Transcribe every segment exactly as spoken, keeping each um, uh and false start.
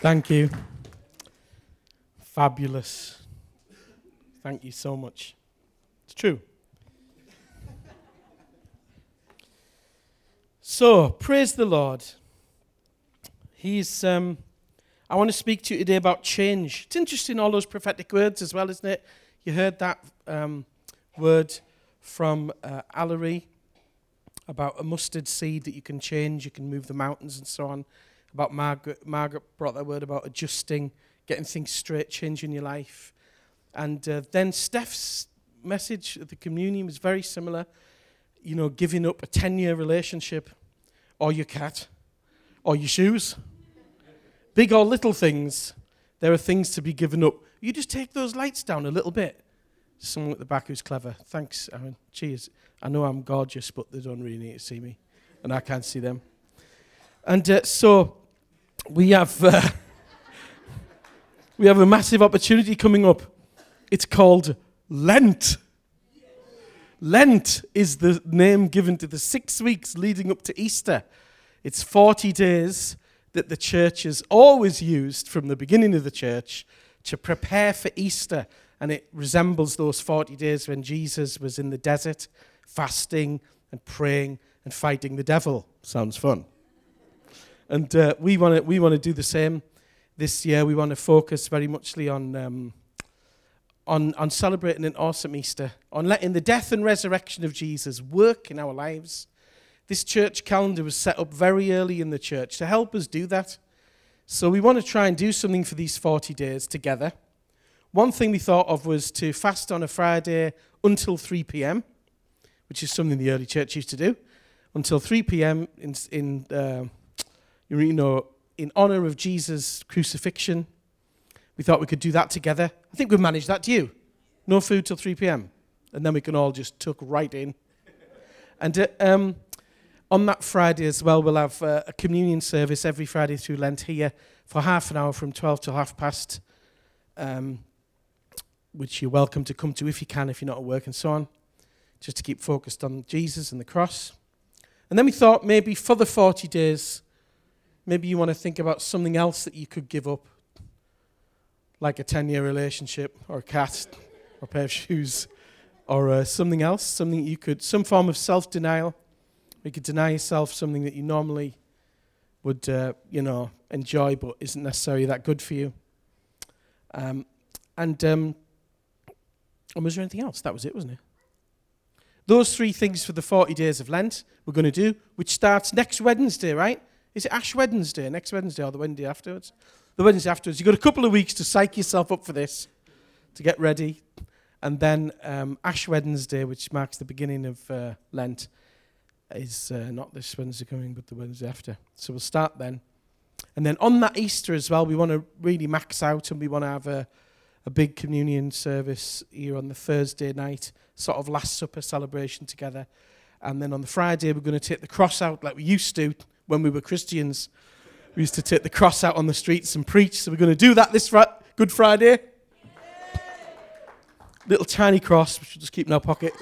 Thank you. Fabulous. Thank you so much. It's true. So, praise the Lord. He's, um, I want to speak to you today about change. It's interesting, all those prophetic words as well, isn't it? You heard that um, word from uh, Allery about a mustard seed that you can change, you can move the mountains and so on. About Margaret, Margaret brought that word about adjusting, getting things straight, changing your life. And uh, then Steph's message at the communion was very similar. You know, giving up a ten-year relationship, or your cat, or your shoes. Big or little things, there are things to be given up. You just take those lights down a little bit. Someone at the back who's clever. Thanks, Aaron. Cheers. I know I'm gorgeous, but they don't really need to see me, and I can't see them. And uh, so we have uh, we have a massive opportunity coming up. It's called Lent. Lent is the name given to the six weeks leading up to Easter. It's forty days that the church has always used from the beginning of the church to prepare for Easter. And it resembles those forty days when Jesus was in the desert, fasting and praying and fighting the devil. Sounds fun. And uh, we want to we want to do the same this year. We want to focus very muchly on um, on on celebrating an awesome Easter, on letting the death and resurrection of Jesus work in our lives. This church calendar was set up very early in the church to help us do that. So we want to try and do something for these forty days together. One thing we thought of was to fast on a Friday until three p.m., which is something the early church used to do, until three p.m. in in uh, you know in honor of Jesus' crucifixion. We thought we could do that together. I think we've managed that. Do you? No food till three p.m. and then we can all just tuck right in. And uh, um, on that Friday as well, we'll have uh, a communion service every Friday through Lent here for half an hour from twelve till half past. Um, which you're welcome to come to if you can, if you're not at work and so on, just to keep focused on Jesus and the cross. And then we thought maybe for the forty days, maybe you want to think about something else that you could give up, like a ten-year relationship, or a cat, or a pair of shoes, or uh, something else, something you could, some form of self-denial. You could deny yourself something that you normally would, uh, you know, enjoy, but isn't necessarily that good for you. Um, and... Um, And was there anything else? That was it, wasn't it? Those three things for the forty days of Lent we're going to do, which starts next Wednesday, right? Is it Ash Wednesday, next Wednesday, or the Wednesday afterwards? The Wednesday afterwards. You've got a couple of weeks to psych yourself up for this, to get ready. And then um, Ash Wednesday, which marks the beginning of uh, Lent, is uh, not this Wednesday coming, but the Wednesday after. So we'll start then. And then on that Easter as well, we want to really max out, and we want to have a a big communion service here on the Thursday night, sort of Last Supper celebration together. And then on the Friday, we're going to take the cross out like we used to when we were Christians. We used to take the cross out on the streets and preach. So we're going to do that this fr- Good Friday. Little tiny cross, which we'll just keep in our pocket.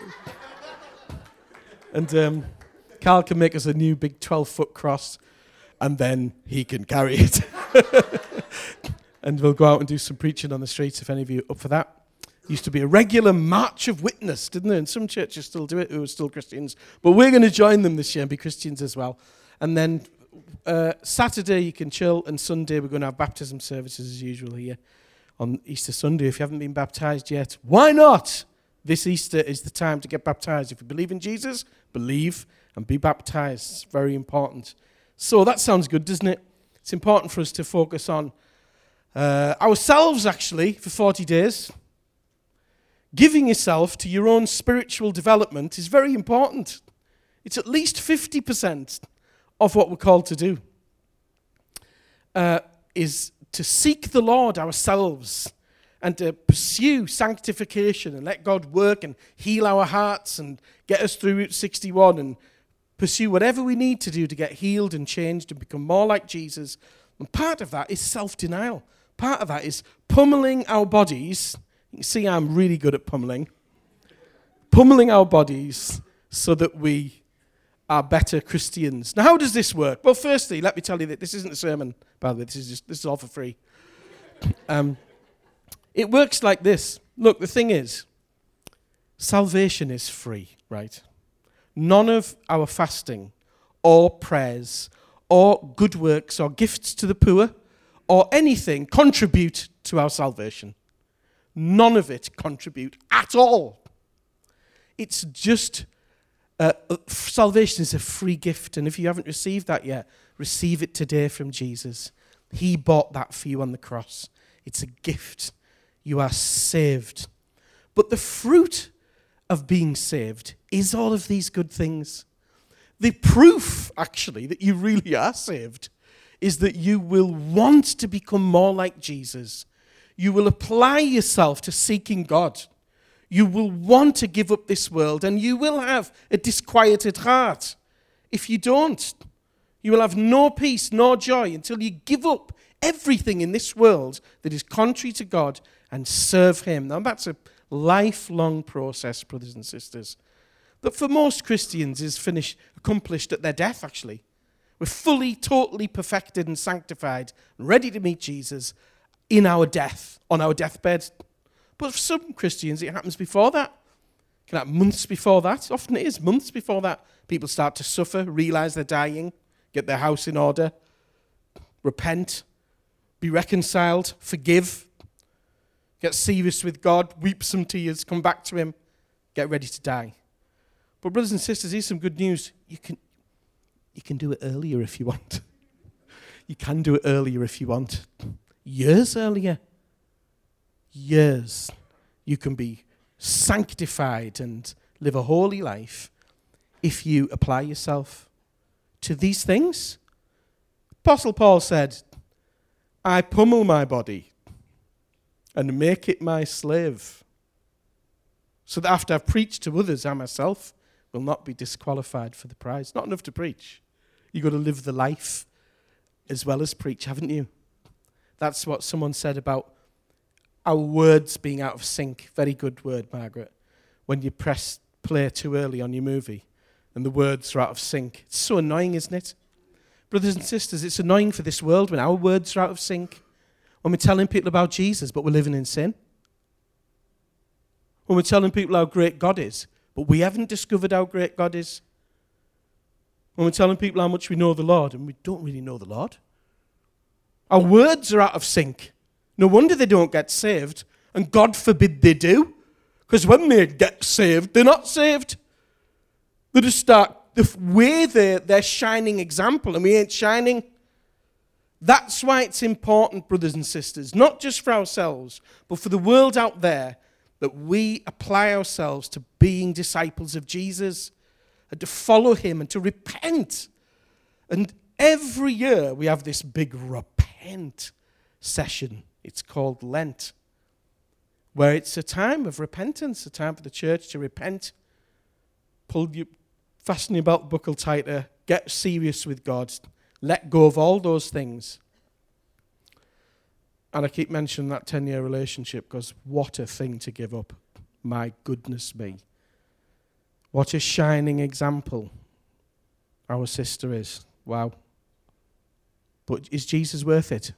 And um, Carl can make us a new big twelve-foot cross, and then he can carry it. And we'll go out and do some preaching on the streets if any of you are up for that. Used to be a regular march of witness, didn't there? And some churches still do it who are still Christians. But we're going to join them this year and be Christians as well. And then uh, Saturday you can chill, and Sunday we're going to have baptism services as usual here on Easter Sunday. If you haven't been baptized yet, why not? This Easter is the time to get baptized. If you believe in Jesus, believe and be baptized. It's very important. So that sounds good, doesn't it? It's important for us to focus on Uh, ourselves, actually, for forty days. Giving yourself to your own spiritual development is very important. It's at least fifty percent of what we're called to do. Uh, is to seek the Lord ourselves and to pursue sanctification and let God work and heal our hearts and get us through Route sixty-one and pursue whatever we need to do to get healed and changed and become more like Jesus. And part of that is self-denial. Part of that is pummeling our bodies. You can see I'm really good at pummeling. Pummeling our bodies so that we are better Christians. Now, how does this work? Well, firstly, let me tell you that this isn't a sermon, by the way. This is just this is all for free. Um, it works like this. Look, the thing is, salvation is free, right? None of our fasting or prayers or good works or gifts to the poor or anything contribute to our salvation. None of it contribute at all. It's just, uh, salvation is a free gift, and if you haven't received that yet, receive it today from Jesus. He bought that for you on the cross. It's a gift. You are saved. But the fruit of being saved is all of these good things. The proof, actually, that you really are saved is that you will want to become more like Jesus. You will apply yourself to seeking God. You will want to give up this world, and you will have a disquieted heart. If you don't, you will have no peace, no joy until you give up everything in this world that is contrary to God and serve Him. Now, that's a lifelong process, brothers and sisters, that for most Christians is finished, accomplished at their death, actually. We're fully, totally perfected and sanctified, ready to meet Jesus in our death, on our deathbed. But for some Christians, it happens before that. It can happen months before that. Often it is months before that. People start to suffer, realize they're dying, get their house in order, repent, be reconciled, forgive, get serious with God, weep some tears, come back to Him, get ready to die. But brothers and sisters, here's some good news. You can, you can do it earlier if you want. You can do it earlier if you want. Years earlier. Years. You can be sanctified and live a holy life if you apply yourself to these things. Apostle Paul said, I pummel my body and make it my slave, so that after I've preached to others, I myself will not be disqualified for the prize. Not enough to preach. You've got to live the life as well as preach, haven't you? That's what someone said about our words being out of sync. Very good word, Margaret. When you press play too early on your movie and the words are out of sync. It's so annoying, isn't it? Brothers and sisters, it's annoying for this world when our words are out of sync. When we're telling people about Jesus, but we're living in sin. When we're telling people how great God is, but we haven't discovered how great God is. When we're telling people how much we know the Lord, and we don't really know the Lord. Our words are out of sync. No wonder they don't get saved, and God forbid they do. Because when they get saved, they're not saved. They just start, the way they're, they're shining example, and we ain't shining. That's why it's important, brothers and sisters, not just for ourselves, but for the world out there, that we apply ourselves to being disciples of Jesus and to follow Him and to repent. And every year we have this big repent session. It's called Lent, where it's a time of repentance, a time for the church to repent, pull you, fasten your belt buckle tighter, get serious with God, let go of all those things. And I keep mentioning that ten-year relationship because what a thing to give up. My goodness me. What a shining example our sister is. Wow. But is Jesus worth it?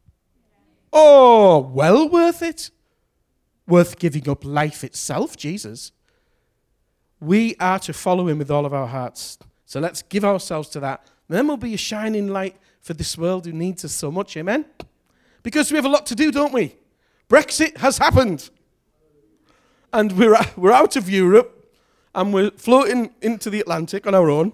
Oh, well worth it. Worth giving up life itself, Jesus. We are to follow Him with all of our hearts. So let's give ourselves to that. And then we'll be a shining light for this world who needs us so much. Amen? Because we have a lot to do, don't we? Brexit has happened. And we're, we're out of Europe, and we're floating into the Atlantic on our own.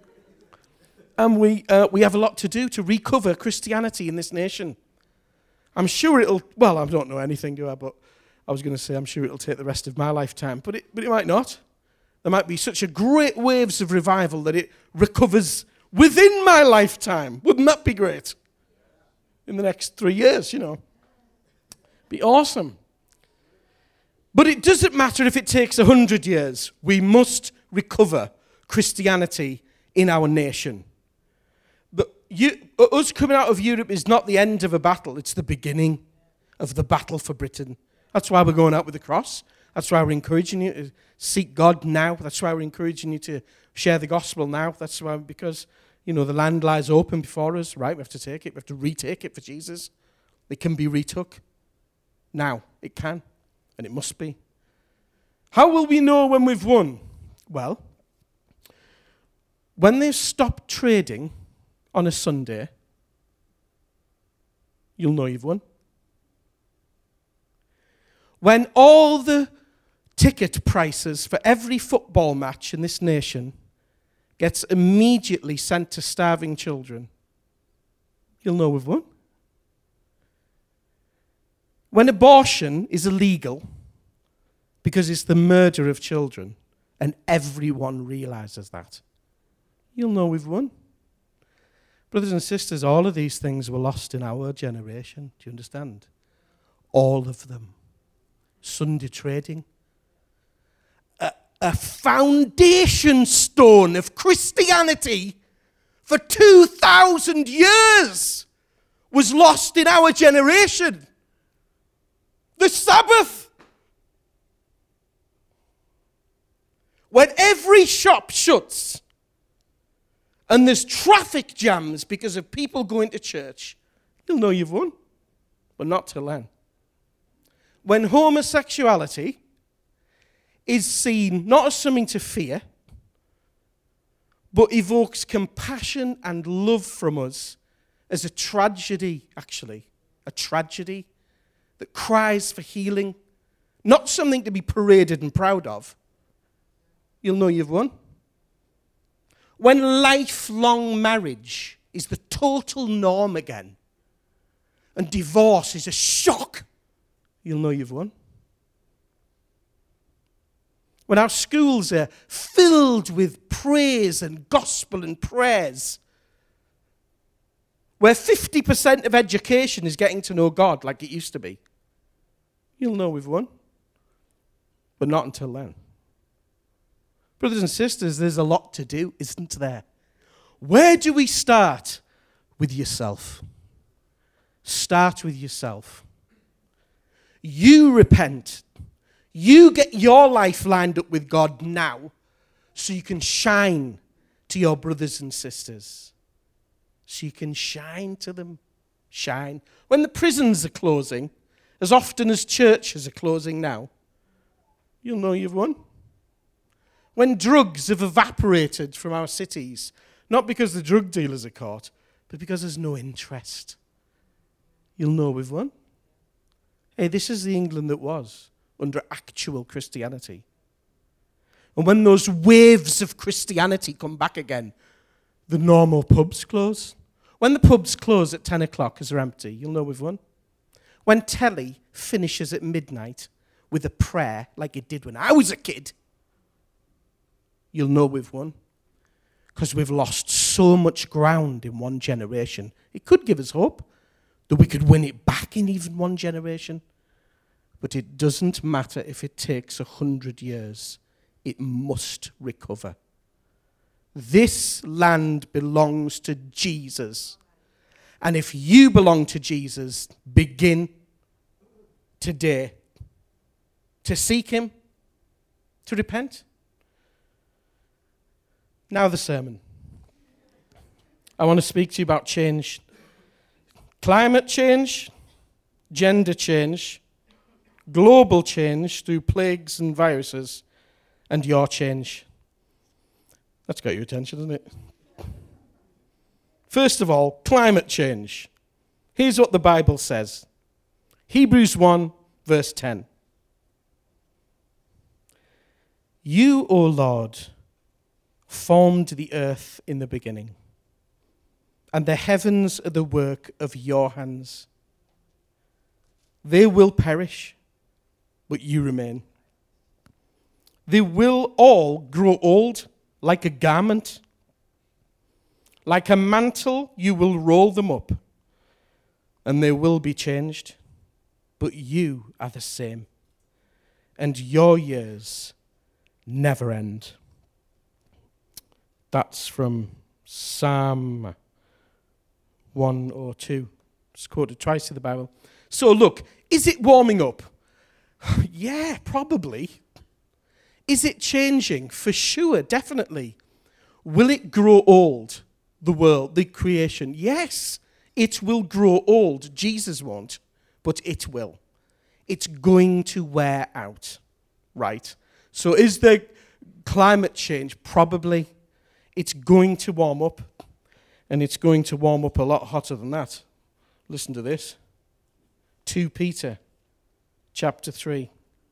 And we, uh, we have a lot to do to recover Christianity in this nation. I'm sure it'll, well, I don't know anything, do I? But I was going to say I'm sure it'll take the rest of my lifetime. But it, but it might not. There might be such a great waves of revival that it recovers within my lifetime. Wouldn't that be great? In the next three years, you know. Be awesome. But it doesn't matter if it takes a hundred years. We must recover Christianity in our nation. But you, us coming out of Europe is not the end of a battle. It's the beginning of the battle for Britain. That's why we're going out with the cross. That's why we're encouraging you to seek God now. That's why we're encouraging you to share the gospel now. That's why, because, you know, the land lies open before us, right? We have to take it. We have to retake it for Jesus. It can be retook. Now, it can, and it must be. How will we know when we've won? Well, when they've stopped trading on a Sunday, you'll know you've won. When all the ticket prices for every football match in this nation gets immediately sent to starving children, you'll know we've won. When abortion is illegal because it's the murder of children and everyone realizes that, you'll know we've won. Brothers and sisters, all of these things were lost in our generation. Do you understand? All of them. Sunday trading. A, a foundation stone of Christianity for two thousand years was lost in our generation. The Sabbath. When every shop shuts and there's traffic jams because of people going to church, you'll know you've won. But not till then. When homosexuality is seen not as something to fear, but evokes compassion and love from us as a tragedy, actually. A tragedy that cries for healing, not something to be paraded and proud of, you'll know you've won. When lifelong marriage is the total norm again, and divorce is a shock, you'll know you've won. When our schools are filled with praise and gospel and prayers, where fifty percent of education is getting to know God like it used to be, you'll know we've won. But not until then. Brothers and sisters, there's a lot to do, isn't there? Where do we start? With yourself. Start with yourself. You repent. You get your life lined up with God now so you can shine to your brothers and sisters. So you can shine to them. Shine. When the prisons are closing, as often as churches are closing now, you'll know you've won. When drugs have evaporated from our cities, not because the drug dealers are caught, but because there's no interest, you'll know we've won. Hey, this is the England that was under actual Christianity. And when those waves of Christianity come back again, the normal pubs close. When the pubs close at ten o'clock because they're empty, you'll know we've won. When telly finishes at midnight with a prayer like it did when I was a kid, you'll know we've won. Because we've lost so much ground in one generation. It could give us hope that we could win it back in even one generation. But it doesn't matter if it takes a hundred years. It must recover. This land belongs to Jesus. And if you belong to Jesus, begin today to seek him, to repent. Now the sermon. I want to speak to you about change. Climate change, gender change, global change through plagues and viruses, and your change. That's got your attention, hasn't it? First of all, climate change. Here's what the Bible says. Hebrews one, verse ten. You, O Lord, formed the earth in the beginning, and the heavens are the work of your hands. They will perish, but you remain. They will all grow old like a garment. Like a mantle, you will roll them up, and they will be changed. But you are the same, and your years never end. That's from Psalm one oh two. It's quoted twice in the Bible. So look, is it warming up? Yeah, probably. Is it changing? For sure, definitely. Will it grow old, the world, the creation? Yes, it will grow old. Jesus won't, but it will. It's going to wear out, right? So is there climate change? Probably. It's going to warm up, and it's going to warm up a lot hotter than that. Listen to this. Second Peter chapter three.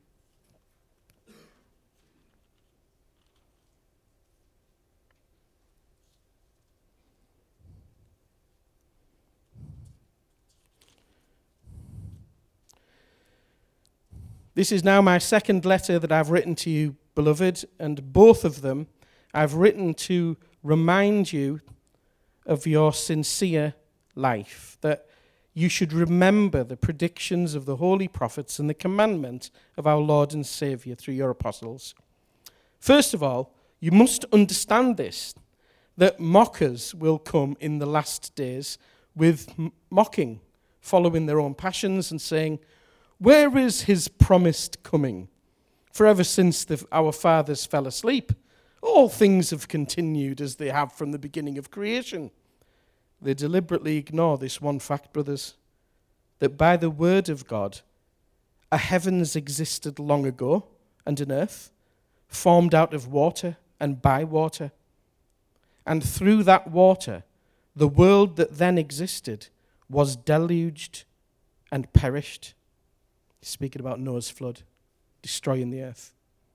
This is now my second letter that I've written to you, beloved, and both of them I've written to remind you of your sincere life, that you should remember the predictions of the holy prophets and the commandment of our Lord and Saviour through your apostles. First of all, you must understand this, that mockers will come in the last days with m- mocking, following their own passions and saying, "Where is his promised coming? For ever since the, our fathers fell asleep, all things have continued as they have from the beginning of creation." They deliberately ignore this one fact, brothers, that by the word of God, a heavens existed long ago, and an earth, formed out of water and by water. And through that water, the world that then existed was deluged and perished. Speaking about Noah's flood, destroying the earth.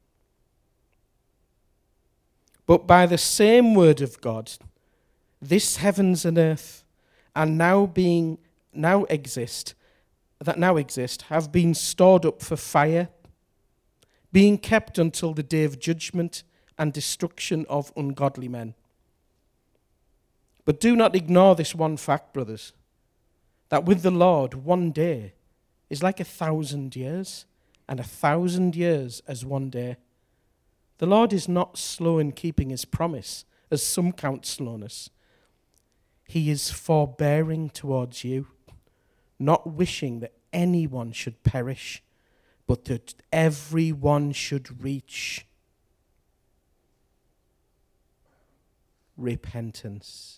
But by the same word of God, this heavens and earth are now being now exist that now exist have been stored up for fire, being kept until the day of judgment and destruction of ungodly men. But do not ignore this one fact, brothers, that with the Lord one day is like a thousand years, and a thousand years as one day. The Lord is not slow in keeping his promise, as some count slowness. He is forbearing towards you, not wishing that anyone should perish, but that everyone should reach repentance.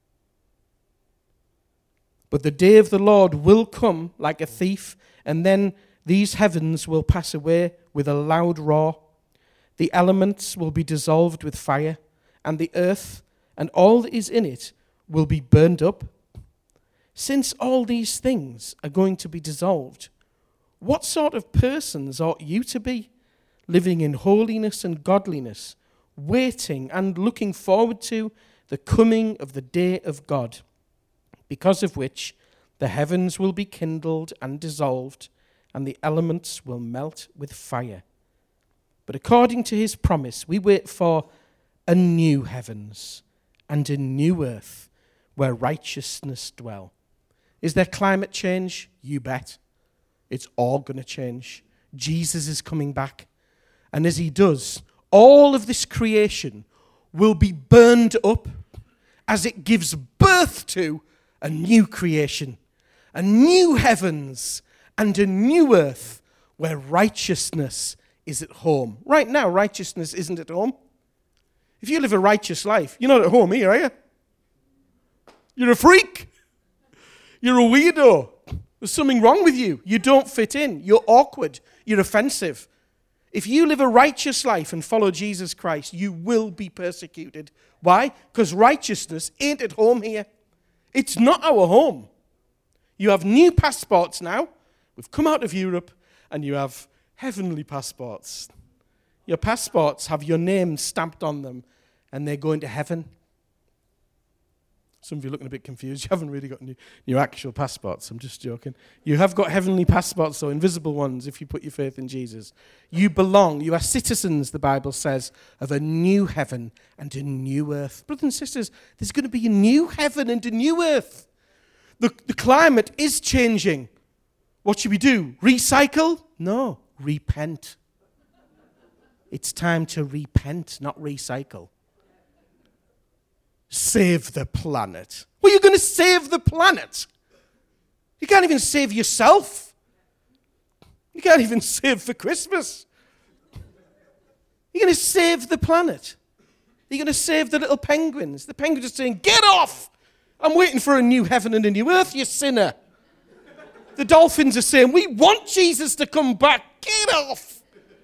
But the day of the Lord will come like a thief, and then these heavens will pass away with a loud roar. The elements will be dissolved with fire, and the earth and all that is in it will be burned up. Since all these things are going to be dissolved, what sort of persons ought you to be, living in holiness and godliness, waiting and looking forward to the coming of the day of God, because of which the heavens will be kindled and dissolved, and the elements will melt with fire. But according to his promise, we wait for a new heavens and a new earth where righteousness dwell. Is there climate change? You bet. It's all going to change. Jesus is coming back. And as he does, all of this creation will be burned up as it gives birth to a new creation, a new heavens and a new earth where righteousness is at home. Right now, righteousness isn't at home. If you live a righteous life, you're not at home here, are you? You're a freak. You're a weirdo. There's something wrong with you. You don't fit in. You're awkward. You're offensive. If you live a righteous life and follow Jesus Christ, you will be persecuted. Why? Because righteousness ain't at home here. It's not our home. You have new passports now. We've come out of Europe, and you have heavenly passports. Your passports have your name stamped on them, and they're going to heaven. Some of you are looking a bit confused. You haven't really got new, new actual passports. I'm just joking. You have got heavenly passports, though, invisible ones, if you put your faith in Jesus. You belong. You are citizens, the Bible says, of a new heaven and a new earth. Brothers and sisters, there's going to be a new heaven and a new earth. The, the climate is changing. What should we do? Recycle? No, repent. It's time to repent, not recycle. Save the planet. Well, you're going to save the planet. You can't even save yourself. You can't even save for Christmas. You're going to save the planet. You're going to save the little penguins. The penguins are saying, get off! I'm waiting for a new heaven and a new earth, you sinner. The dolphins are saying, we want Jesus to come back. Get off!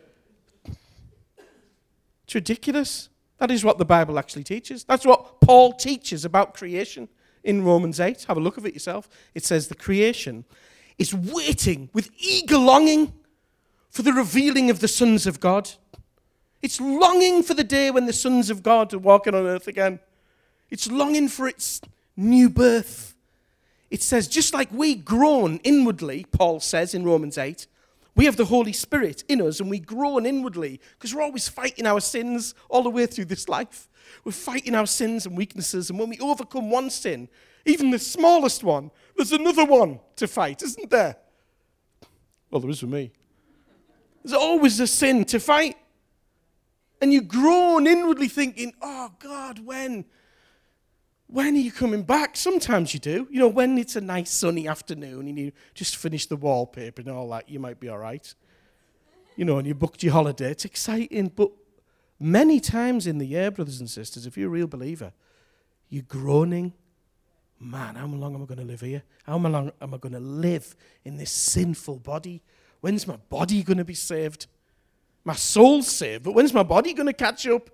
It's ridiculous. That is what the Bible actually teaches. That's what Paul teaches about creation in Romans eight. Have a look at it yourself. It says the creation is waiting with eager longing for the revealing of the sons of God. It's longing for the day when the sons of God are walking on earth again. It's longing for its new birth. It says, just like we groan inwardly, Paul says in Romans eight, we have the Holy Spirit in us and we groan inwardly because we're always fighting our sins all the way through this life. We're fighting our sins and weaknesses, and when we overcome one sin, even the smallest one, there's another one to fight, isn't there? Well, there is for me. There's always a sin to fight. And you groan inwardly thinking, oh, God, when? When are you coming back? Sometimes you do. You know, when it's a nice sunny afternoon and you just finish the wallpaper and all that, you might be all right. You know, and you booked your holiday. It's exciting. But many times in the year, brothers and sisters, if you're a real believer, you're groaning. Man, how long am I going to live here? How long am I going to live in this sinful body? When's my body going to be saved? My soul's saved, but when's my body going to catch up?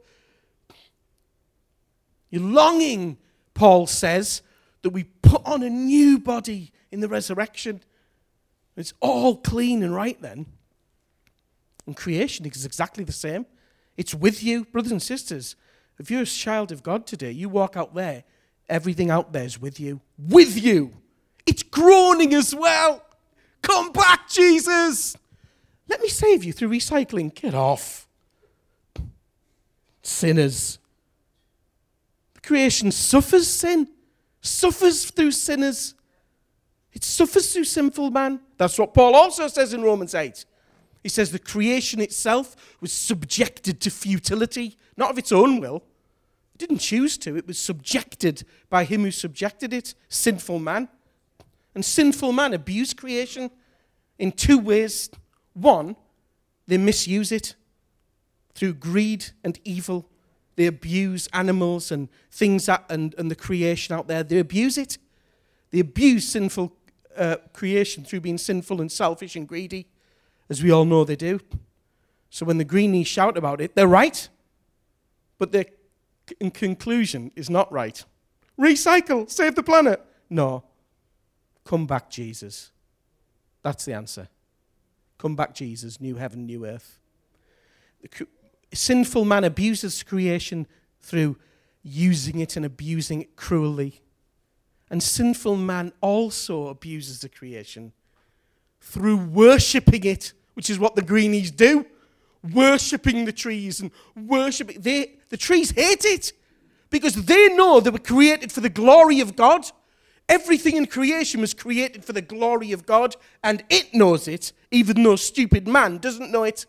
You're longing, Paul says, that we put on a new body in the resurrection. It's all clean and right then. And creation is exactly the same. It's with you, brothers and sisters. If you're a child of God today, you walk out there, everything out there is with you. With you. It's groaning as well. Come back, Jesus. Let me save you through recycling. Get off. Sinners. Creation suffers sin. Suffers through sinners. It suffers through sinful man. That's what Paul also says in Romans eight. He says the creation itself was subjected to futility, not of its own will. It didn't choose to. It was subjected by him who subjected it, sinful man. And sinful man abused creation in two ways. One, they misuse it through greed and evil. They abuse animals and things that, and, and the creation out there. They abuse it. They abuse sinful uh, creation through being sinful and selfish and greedy, as we all know they do. So when the greenies shout about it, they're right. But their in conclusion is not right. Recycle, save the planet. No. Come back, Jesus. That's the answer. Come back, Jesus, new heaven, new earth. The sinful man abuses creation through using it and abusing it cruelly. And sinful man also abuses the creation through worshipping it, which is what the greenies do. Worshipping the trees and worshipping. They, the trees hate it because they know they were created for the glory of God. Everything in creation was created for the glory of God, and it knows it, even though stupid man doesn't know it.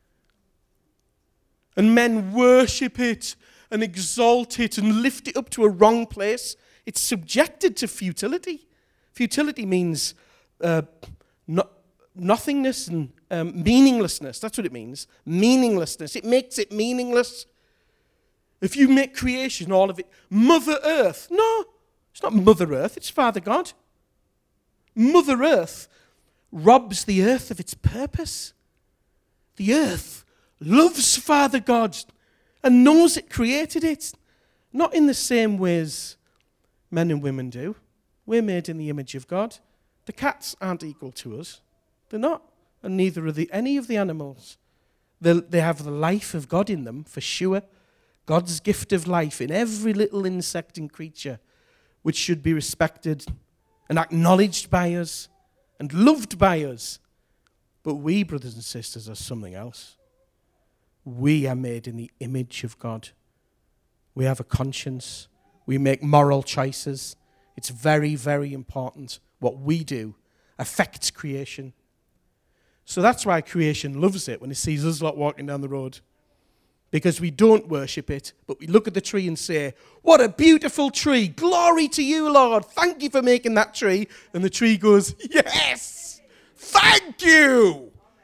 And men worship it and exalt it and lift it up to a wrong place. It's subjected to futility. Futility means uh, no, nothingness and um, meaninglessness. That's what it means. Meaninglessness. It makes it meaningless. If you make creation, all of it, Mother Earth. No, it's not Mother Earth. It's Father God. Mother Earth robs the earth of its purpose. The earth loves Father God and knows it created it. Not in the same ways men and women do. We're made in the image of God. The cats aren't equal to us. They're not. And neither are the, any of the animals. They, they have the life of God in them, for sure. God's gift of life in every little insect and creature, which should be respected and acknowledged by us and loved by us. But we, brothers and sisters, are something else. We are made in the image of God. We have a conscience. We make moral choices. It's very, very important. What we do affects creation. So that's why creation loves it when it sees us lot walking down the road. Because we don't worship it, but we look at the tree and say, what a beautiful tree. Glory to you, Lord. Thank you for making that tree. And the tree goes, yes, thank you.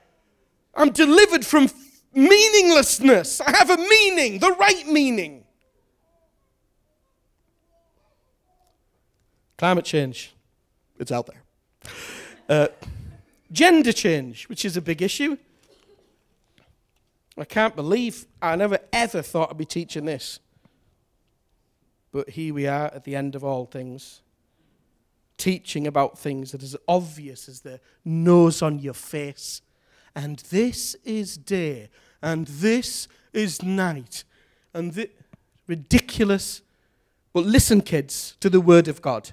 I'm delivered from meaninglessness. I have a meaning, the right meaning. Climate change, it's out there. Uh, gender change, which is a big issue. I can't believe I never ever thought I'd be teaching this. But here we are at the end of all things, teaching about things that are as obvious as the nose on your face. And this is day, and this is night, and this, ridiculous. But listen, kids, to the word of God.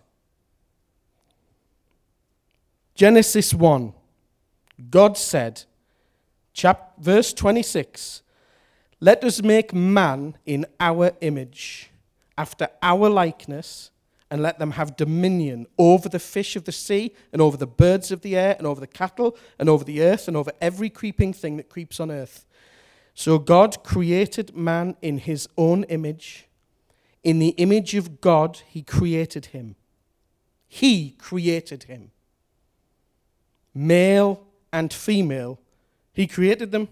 Genesis one, God said, chap, verse twenty-six, let us make man in our image, after our likeness, and let them have dominion over the fish of the sea, and over the birds of the air, and over the cattle, and over the earth, and over every creeping thing that creeps on earth. So God created man in his own image. In the image of God, he created him. He created him. Male and female, he created them.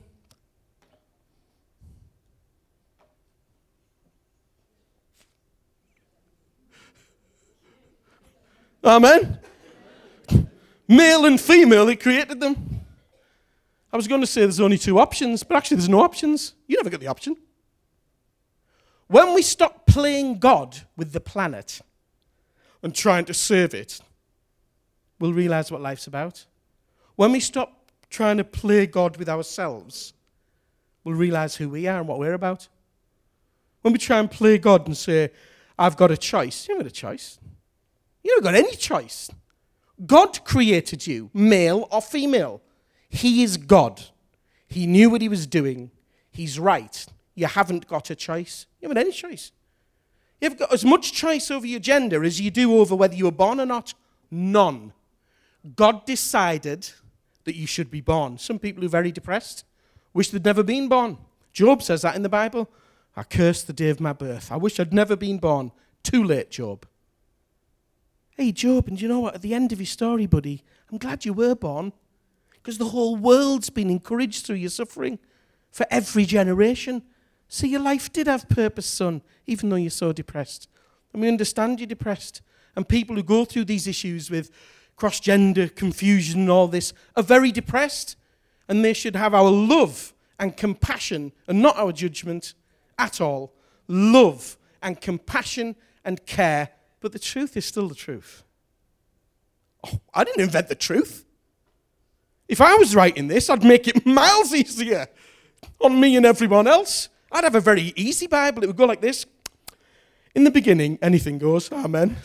Amen. Male and female, he created them. I was going to say there's only two options, but actually there's no options. You never get the option. When we stop playing God with the planet and trying to serve it, we'll realize what life's about. When we stop trying to play God with ourselves, we'll realize who we are and what we're about. When we try and play God and say, I've got a choice, you haven't got a choice. You haven't got any choice. God created you, male or female. He is God. He knew what he was doing. He's right. You haven't got a choice. You haven't any choice. You've got as much choice over your gender as you do over whether you were born or not. None. God decided that you should be born. Some people who are very depressed wish they'd never been born. Job says that in the Bible. I curse the day of my birth. I wish I'd never been born. Too late, Job. Hey, Job, and you know what? At the end of your story, buddy, I'm glad you were born, because the whole world's been encouraged through your suffering for every generation. So your life did have purpose, son, even though you're so depressed. And we understand you're depressed. And people who go through these issues with cross-gender confusion and all this are very depressed. And they should have our love and compassion and not our judgment at all. Love and compassion and care. But the truth is still the truth. Oh, I didn't invent the truth. If I was writing this, I'd make it miles easier on me and everyone else. I'd have a very easy Bible. It would go like this. In the beginning, anything goes. Amen.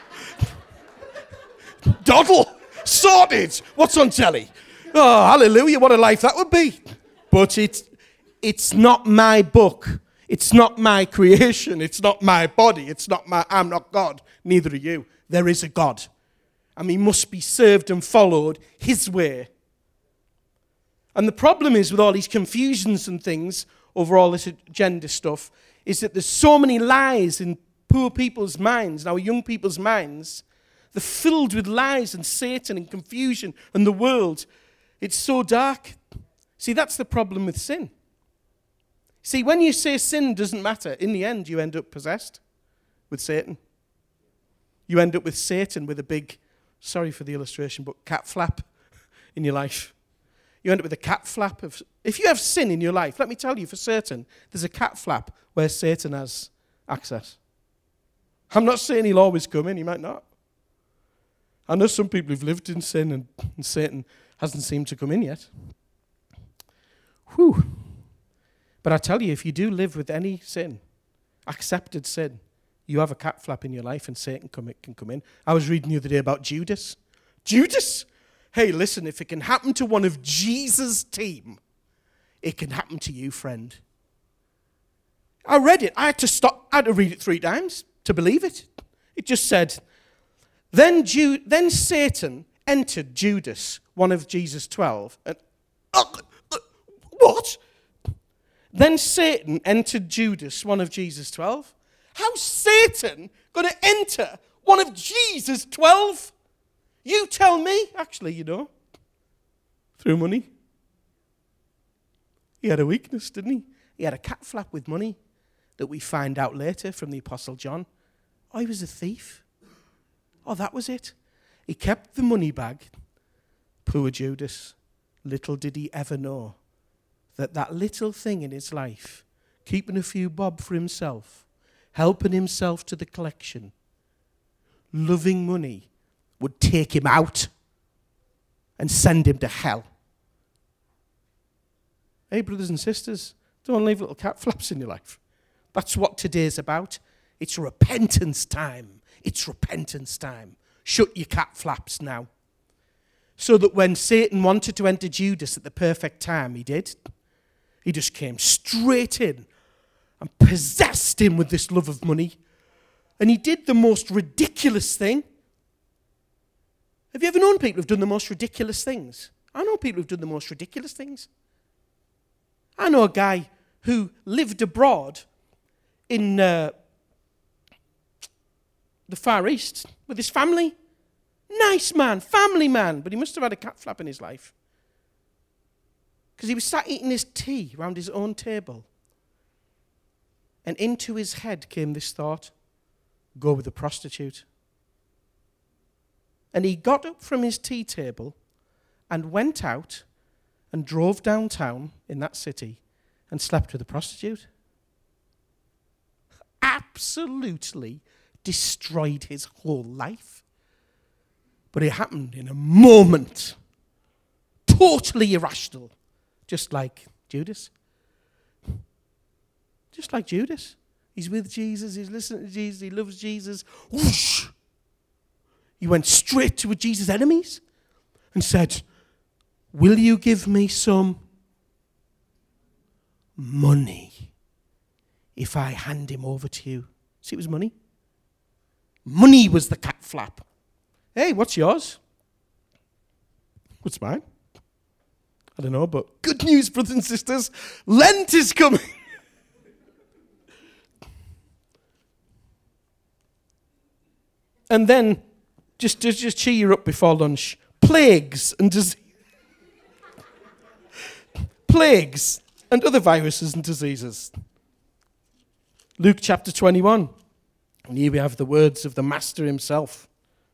Doddle. Sorted. What's on telly? Oh, hallelujah. What a life that would be. But it's, it's not my book. It's not my creation. It's not my body. It's not my, I'm not God. Neither are you. There is a God. And he must be served and followed his way. And the problem is with all these confusions and things over all this gender stuff is that there's so many lies in poor people's minds, and our young people's minds. They're filled with lies and Satan and confusion and the world. It's so dark. See, that's the problem with sin. See, when you say sin doesn't matter, in the end you end up possessed with Satan. You end up with Satan with a big, sorry for the illustration, but cat flap in your life. You end up with a cat flap of, if you have sin in your life, let me tell you for certain, there's a cat flap where Satan has access. I'm not saying he'll always come in, he might not. I know some people who've lived in sin and, and Satan hasn't seemed to come in yet. Whew. But I tell you, if you do live with any sin, accepted sin, you have a cat flap in your life and Satan come, can come in. I was reading the other day about Judas. Judas? Hey, listen, if it can happen to one of Jesus' team, it can happen to you, friend. I read it. I had to stop. I had to read it three times to believe it. It just said, then, Ju- then Satan entered Judas, one of Jesus' twelve. And, uh, uh, what? Then Satan entered Judas, one of Jesus' twelve. How's Satan going to enter one of Jesus' twelve? You tell me. Actually, you know, through money. He had a weakness, didn't he? He had a cat flap with money that we find out later from the Apostle John. Oh, he was a thief. Oh, that was it. He kept the money bag. Poor Judas. Little did he ever know that that little thing in his life, keeping a few bob for himself, helping himself to the collection, loving money, would take him out and send him to hell. Hey, brothers and sisters, don't leave little cat flaps in your life. That's what today's about. It's repentance time. It's repentance time. Shut your cat flaps now. So that when Satan wanted to enter Judas at the perfect time, he did. He just came straight in and possessed him with this love of money. And he did the most ridiculous thing. Have you ever known people who've done the most ridiculous things? I know people who've done the most ridiculous things. I know a guy who lived abroad in uh, the Far East with his family. Nice man, family man, but he must have had a cat flap in his life. Because he was sat eating his tea around his own table. And into his head came this thought, go with a prostitute. And he got up from his tea table and went out and drove downtown in that city and slept with a prostitute. Absolutely destroyed his whole life. But it happened in a moment. Totally irrational. Just like Judas. Just like Judas. He's with Jesus, he's listening to Jesus, he loves Jesus. Whoosh! He went straight to Jesus' enemies and said, will you give me some money if I hand him over to you? See, it was money. Money was the cat flap. Hey, what's yours? What's mine? I don't know, but good news, brothers and sisters. Lent is coming. And then, just, just, just cheer you up before lunch, plagues and disease. Plagues and other viruses and diseases. Luke chapter twenty-one. And here we have the words of the Master himself.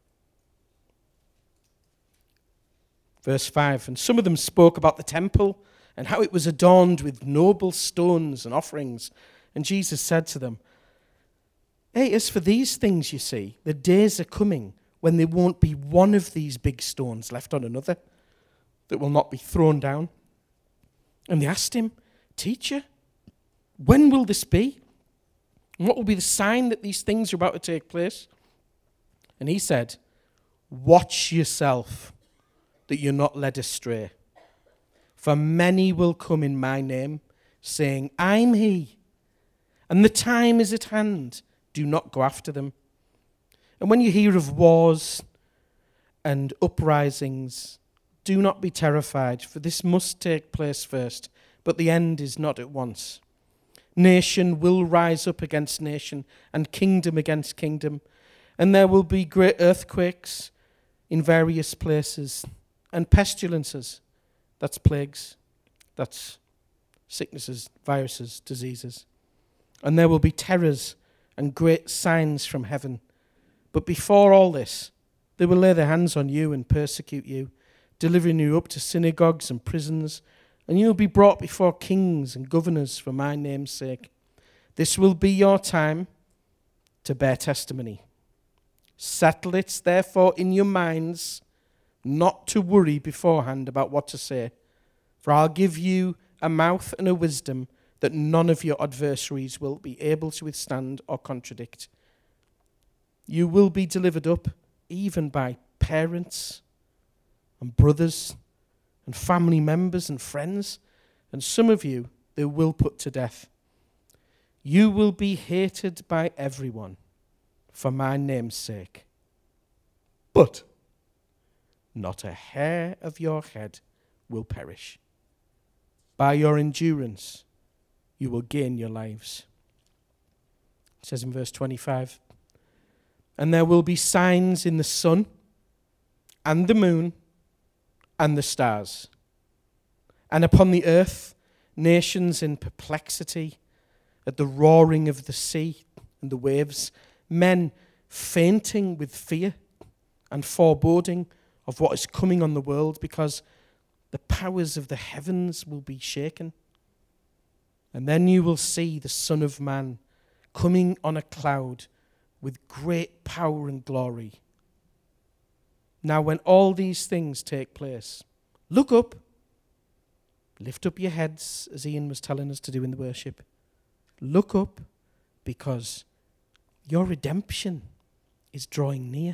Verse five, and some of them spoke about the temple and how it was adorned with noble stones and offerings. And Jesus said to them, hey, as for these things you see, the days are coming when there won't be one of these big stones left on another that will not be thrown down. And they asked him, teacher, when will this be? And what will be the sign that these things are about to take place? And he said, watch yourself that you're not led astray. For many will come in my name, saying, I'm he, and the time is at hand. Do not go after them. And when you hear of wars and uprisings, do not be terrified, for this must take place first, but the end is not at once. Nation will rise up against nation, and kingdom against kingdom, and there will be great earthquakes in various places, and pestilences, that's plagues, that's sicknesses, viruses, diseases. And there will be terrors and great signs from heaven. But before all this, they will lay their hands on you and persecute you, delivering you up to synagogues and prisons, and you will be brought before kings and governors for my name's sake. This will be your time to bear testimony. Settle it, therefore, in your minds, not to worry beforehand about what to say, for I'll give you a mouth and a wisdom that none of your adversaries will be able to withstand or contradict. You will be delivered up even by parents and brothers and family members and friends, and some of you they will put to death. You will be hated by everyone for my name's sake. But not a hair of your head will perish. By your endurance, you will gain your lives. It says in verse twenty-five, and there will be signs in the sun and the moon and the stars, and upon the earth nations in perplexity at the roaring of the sea and the waves, men fainting with fear and foreboding of what is coming on the world, because the powers of the heavens will be shaken. And then you will see the Son of Man coming on a cloud with great power and glory. Now, when all these things take place, look up, lift up your heads, as Ian was telling us to do in the worship. Look up, because your redemption is drawing near.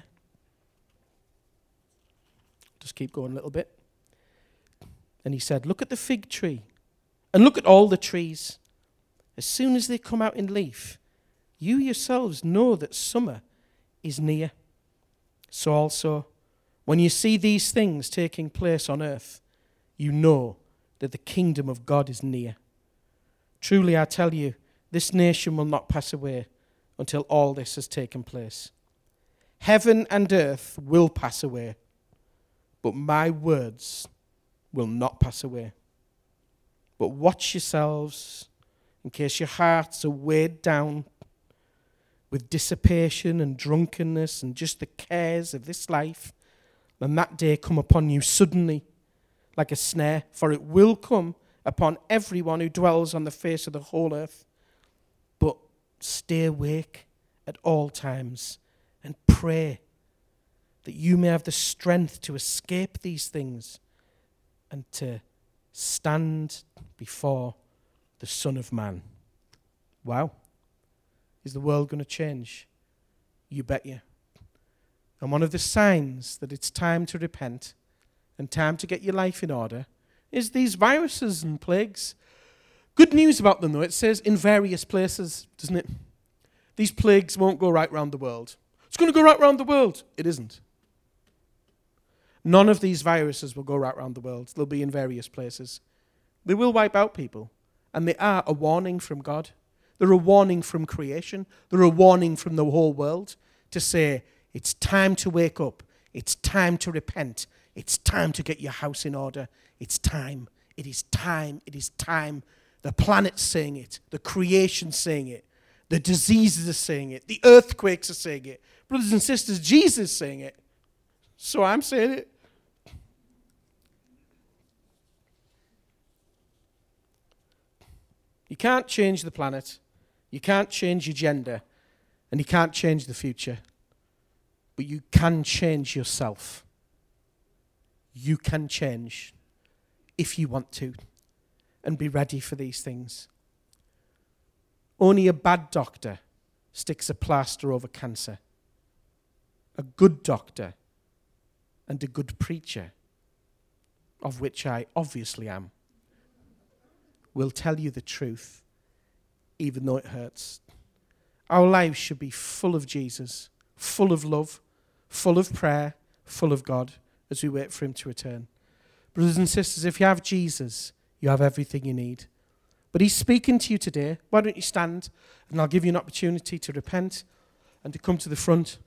Just keep going a little bit. And he said, look at the fig tree, and look at all the trees. As soon as they come out in leaf, you yourselves know that summer is near. So also, when you see these things taking place on earth, you know that the kingdom of God is near. Truly, I tell you, this nation will not pass away until all this has taken place. Heaven and earth will pass away, but my words will not pass away. But watch yourselves, in case your hearts are weighed down with dissipation and drunkenness and just the cares of this life, and that day come upon you suddenly like a snare, for it will come upon everyone who dwells on the face of the whole earth. But stay awake at all times and pray that you may have the strength to escape these things and to stand before the Son of Man. Wow. Is the world going to change? You bet you. And one of the signs that it's time to repent and time to get your life in order is these viruses and plagues. Good news about them, though. It says in various places, doesn't it? These plagues won't go right round the world. It's going to go right round the world. It isn't. None of these viruses will go right round the world. They'll be in various places. They will wipe out people. And they are a warning from God. They're a warning from creation. They're a warning from the whole world to say, it's time to wake up. It's time to repent. It's time to get your house in order. It's time. It is time. It is time. The planet's saying it. The creation's saying it. The diseases are saying it. The earthquakes are saying it. Brothers and sisters, Jesus is saying it. So I'm saying it. You can't change the planet. You can't change your gender. And you can't change the future. But you can change yourself. You can change if you want to and be ready for these things. Only a bad doctor sticks a plaster over cancer. A good doctor and a good preacher, of which I obviously am, will tell you the truth, even though it hurts. Our lives should be full of Jesus, full of love, full of prayer, full of God, as we wait for him to return. Brothers and sisters, if you have Jesus, you have everything you need. But he's speaking to you today. Why don't you stand, and I'll give you an opportunity to repent and to come to the front.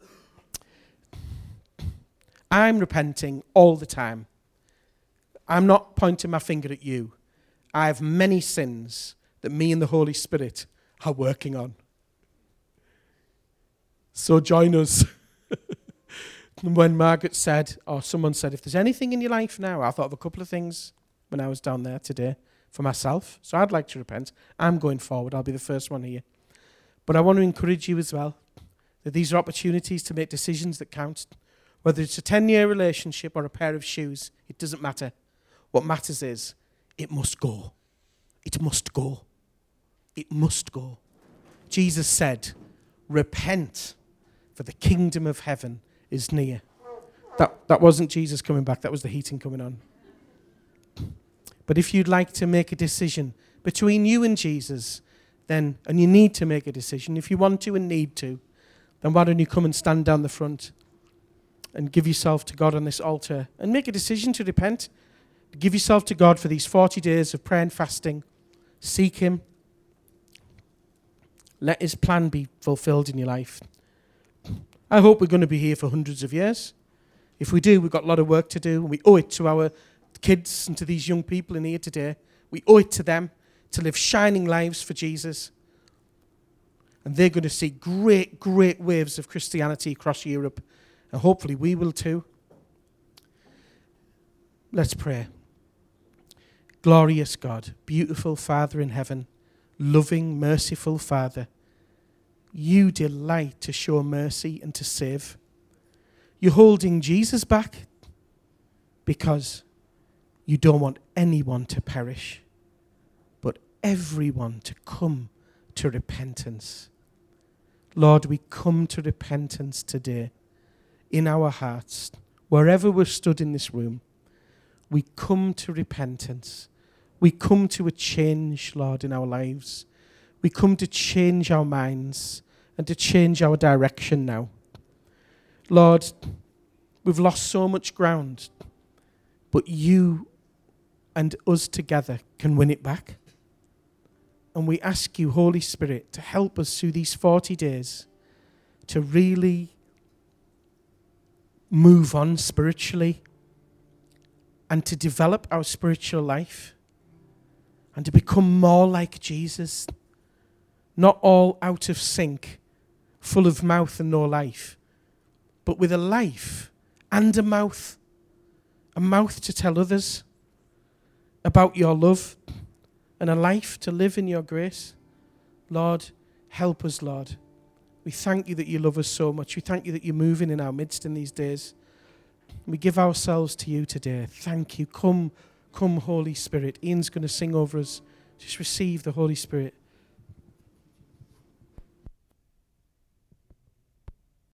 I'm repenting all the time. I'm not pointing my finger at you. I have many sins that me and the Holy Spirit are working on. So join us. When Margaret said, or someone said, if there's anything in your life now, I thought of a couple of things when I was down there today for myself. So I'd like to repent. I'm going forward. I'll be the first one here. But I want to encourage you as well that these are opportunities to make decisions that count. Whether it's a ten-year relationship or a pair of shoes, it doesn't matter. What matters is it must go. It must go. It must go. Jesus said, repent, for the kingdom of heaven is near. That, that wasn't Jesus coming back. That was the heating coming on. But if you'd like to make a decision between you and Jesus, then, and you need to make a decision, if you want to and need to, then why don't you come and stand down the front and give yourself to God on this altar and make a decision to repent. Give yourself to God for these forty days of prayer and fasting. Seek him. Let his plan be fulfilled in your life. I hope we're going to be here for hundreds of years. If we do, we've got a lot of work to do, and we owe it to our kids and to these young people in here today. We We owe it to them to live shining lives for Jesus. And they're going to see great, great waves of Christianity across Europe. And hopefully we will too. Let's pray. Glorious God, beautiful Father in heaven, loving, merciful Father, you delight to show mercy and to save. You're holding Jesus back because you don't want anyone to perish, but everyone to come to repentance. Lord, we come to repentance today in our hearts, wherever we're stood in this room. We come to repentance. We come to a change, Lord, in our lives. We come to change our minds and to change our direction now. Lord, we've lost so much ground, but you and us together can win it back. And we ask you, Holy Spirit, to help us through these forty days to really move on spiritually and to develop our spiritual life and to become more like Jesus, not all out of sync, full of mouth and no life, but with a life and a mouth, a mouth to tell others about your love and a life to live in your grace. Lord, help us, Lord. We thank you that you love us so much. We thank you that you're moving in our midst in these days. We give ourselves to you today. Thank you. Come, come, Holy Spirit. Ian's going to sing over us. Just receive the Holy Spirit.